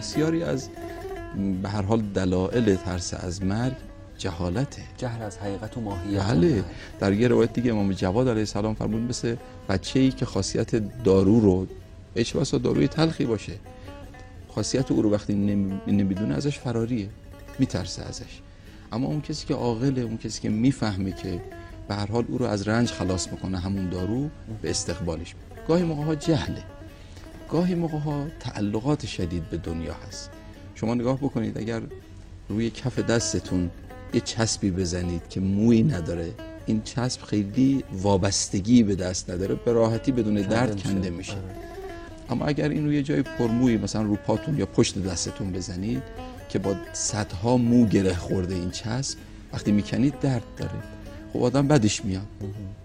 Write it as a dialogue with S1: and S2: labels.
S1: بسیاری از به هر حال دلایل ترس از مرگ جهالته،
S2: جهل از حقیقت و ماهیت.
S1: بله. در یه روایت دیگه امام جواد علیه السلام فرمود مثل بچه‌ای که خاصیت دارو رو، هیچ واسه داروی تلخی باشه، خاصیت او رو وقتی نمیدونه ازش فراریه، میترسه ازش. اما اون کسی که عاقله، اون کسی که میفهمه که به هر حال او رو از رنج خلاص میکنه همون دارو، به استقبالش میره. گاهی موقع ها جهله، گاهی موقع ها تعلقات شدید به دنیا هست. شما نگاه بکنید، اگر روی کف دستتون یه چسبی بزنید که مویی نداره، این چسب خیلی وابستگی به دست نداره، به راحتی بدون درد کنده میشه. اما اگر این روی جای پرمویی مثلا رو پاتون یا پشت دستتون بزنید که با صدها مو گره خورده این چسب، وقتی میکنید درد داره، خب آدم بدش میاد.